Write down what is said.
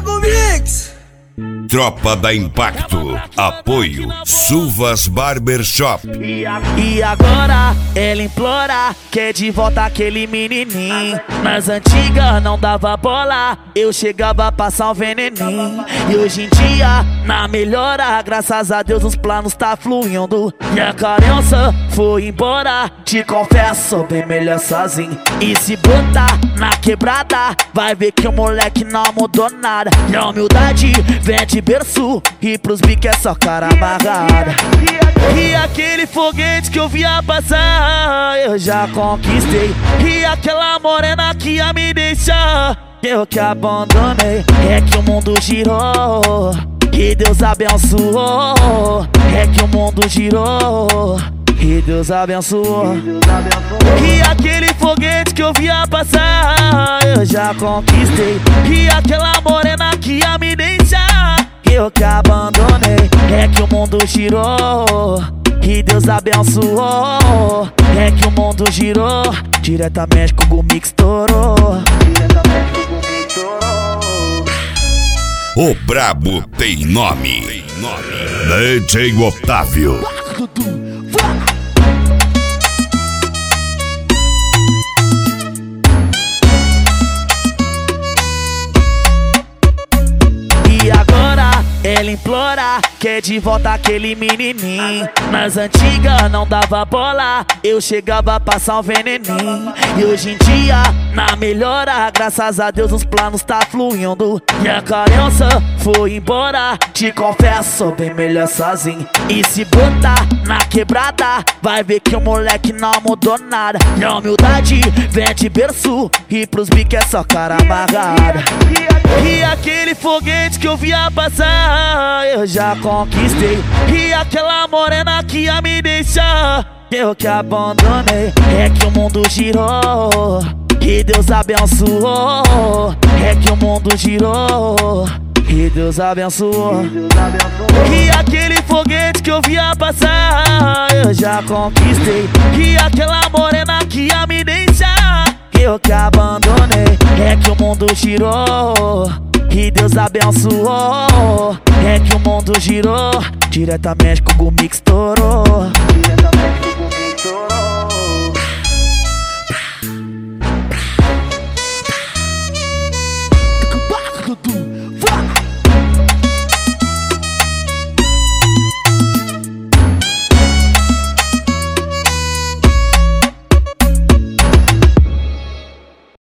Thiago Mix. Tropa da Impacto. Apoio Suvas Barbershop. E agora ela implora, quer de volta aquele menininho. Nas antigas não dava bola, eu chegava a passar um veneninho. E hoje em dia, na melhora, graças a Deus os planos tá fluindo. E a carência foi embora, te confesso, sou bem melhor sozinho. E se botar na quebrada, vai ver que o moleque não mudou nada. E a humildade vem de berço, e pros biques é só cara amarrada. E aquele foguete que eu via passar, eu já conquistei. E aquela morena que ia me deixar, eu que abandonei. É que o mundo girou, e Deus abençoou. É que o mundo girou, e Deus abençoou. E aquele foguete que eu via passar, eu já conquistei. E aquela morena que ia me deixar, eu que abandonei. É que o mundo girou, e Deus abençoou. É que o mundo girou, diretamente com o Gumix estourou. O brabo tem nome. DJ Otávio. E agora ela implora, quer de volta aquele menininho. Nas antigas não dava bola, eu chegava a passar um veneninho. E hoje em dia, na melhora, graças a Deus os planos tá fluindo. E a carência foi embora, te confesso, sou bem melhor sozinho. E se botar na quebrada, vai ver que o moleque não mudou nada. E a humildade vem de berço, e pros biques é só cara amarrada. E aquele foguete que eu via passar, eu já conquistei. E aquela morena que ia me deixar, eu que abandonei. É que o mundo girou, e Deus abençoou. É que o mundo girou, e Deus abençoou. E aquele foguete que eu via passar, eu já conquistei. E aquela morena que ia me deixar, eu que abandonei. É que o mundo girou, e Deus abençoou. É que o mundo girou, diretamente com o Gumix estourou.